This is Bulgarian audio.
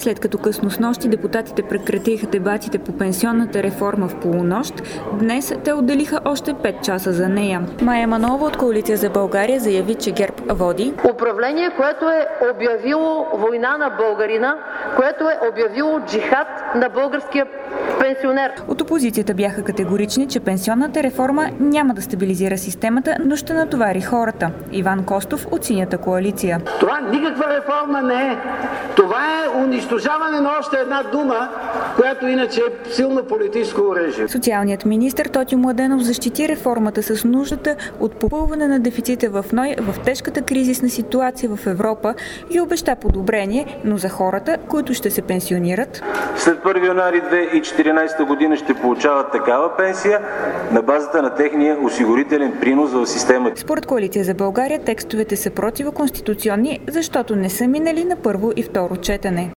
След като късно снощи депутатите прекратиха дебатите по пенсионната реформа в полунощ, днес те отделиха още 5 часа за нея. Мая Манолова от Коалиция за България заяви, че ГЕРБ води управление, което е обявило война на българина, което е обявило джихад на българския пенсионер. От опозицията бяха категорични, че пенсионната реформа няма да стабилизира системата, но ще натовари хората. Иван Костов от Синята коалиция. Това никаква реформа не е. Това е унищожаване на още една дума, която иначе е силно политическо оръжие. Социалният министър Тотю Младенов защити реформата с нуждата от попълване на дефицита в НОИ в тежката кризисна ситуация в Европа и обеща подобрение, но за хората, които ще се пенсионират. След 1 януари 2014 година ще получават такава пенсия на базата на техния осигурителен принос в системата. Според Коалиция за България текстовете са противоконституционни, защото не са минали на първо и второ четене.